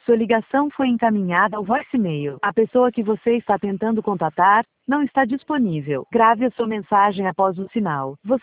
Sua ligação foi encaminhada ao voicemail. A pessoa que você está tentando contatar não está disponível. Grave a sua mensagem após o sinal. Você